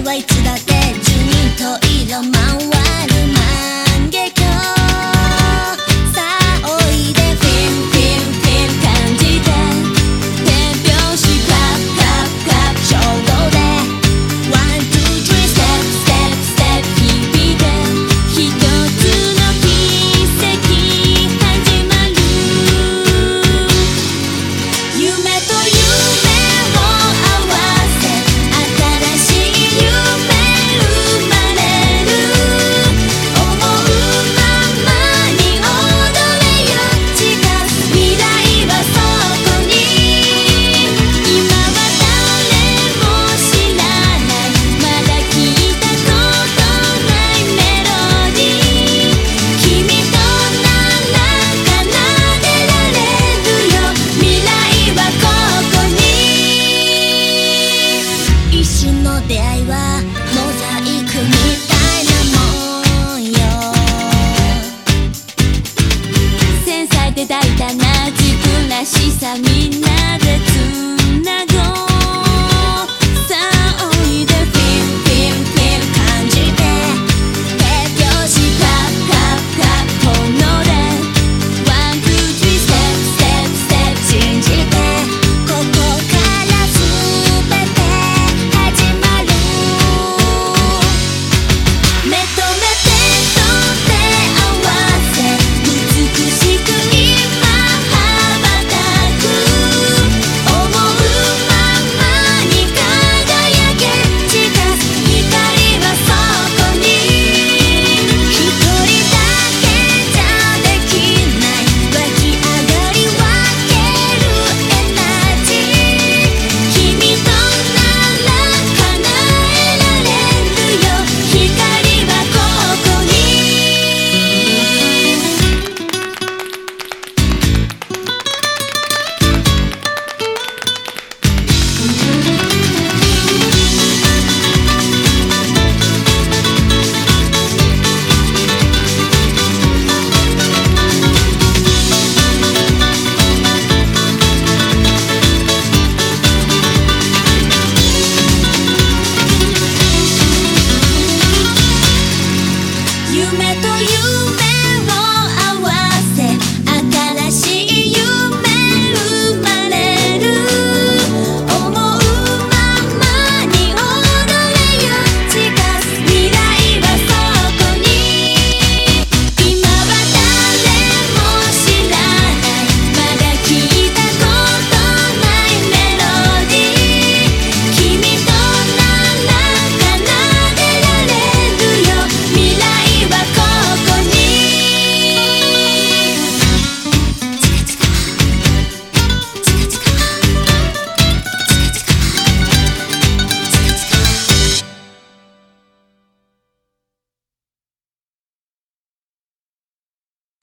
はいつだって十人十色回る万華鏡さあおいでフィンフィンフィン感じて手拍子クラップクラップクラップ衝動でワンツースリーステップステップステップ響いて一つの奇跡始まる夢と夢を合わせ新しい夢生まれる思うままに踊れよ近づく未来はそこに今は誰も知らないまだ聞いたことないメロディー君となら奏でられるよ未来はここに一瞬の出会いはもう